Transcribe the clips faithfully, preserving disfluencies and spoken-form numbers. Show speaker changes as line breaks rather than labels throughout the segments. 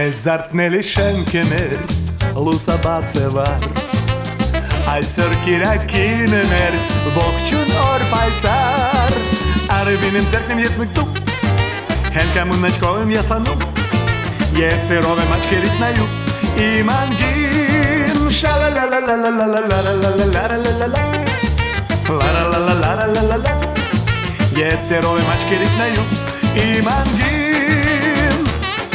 Nezartneli šenkemer, lusa bacevar Aysır kirak kinemer, bokçun or payçar Arı benim zerknem jest mektup, Henkamun начковым я сану Je все рове мачки ритнаю И мангин Ша-ла-ла-ла-ла-ла-ла-ла-ла-ла-ла-ла-ла Ла-ла-ла-ла-ла-ла-ла-ла Je все рове мачки ритнаю И мангин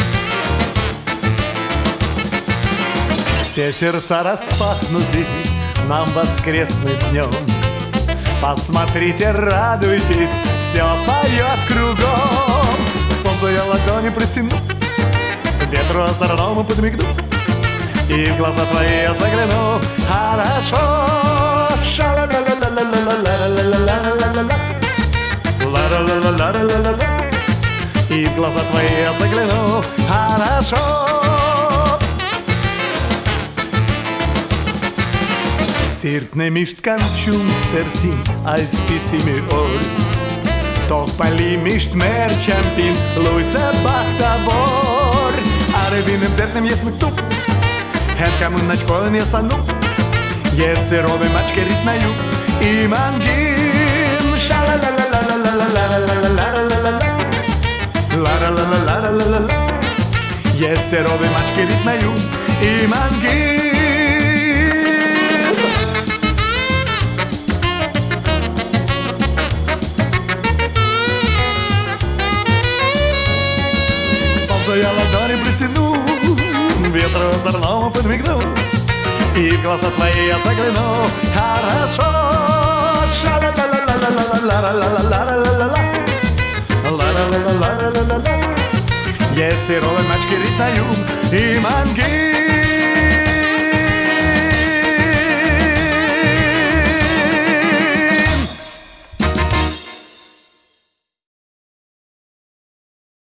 Все сердца распахнуты нам воскресным днем Посмотрите, радуйтесь, все поет кругом Солнце я ладони протяну, ветру озорному подмигну И в глаза твои я загляну, хорошо Ла-ла-ла-ла-ла-ла-ла-ла-ла-ла-ла-ла-ла-ла-ла-ла-ла-ла И в глаза твои я загляну, хорошо Sirt ne misht kan qum sertin, ajs pisimi or To pali misht mer qamtin, luj se bahtabor Are vinem zertnem jes mektup, Henkamun начковым я сану Je все рове мачки ритнаю И мангин Ша-ла-ла-ла-ла-ла-ла-ла-ла-ла-ла-ла-ла Ла-ла-ла-ла-ла-ла-ла-ла Je все рове мачки ритнаю И мангин Я ладони протяну, ветру озорному подмигну И в глаза твои я загляну, хорошо Ла-ла-ла-ла-ла-ла-ла-ла-ла-ла-ла-ла-ла-ла Je все рове мачки ритнаю И мангин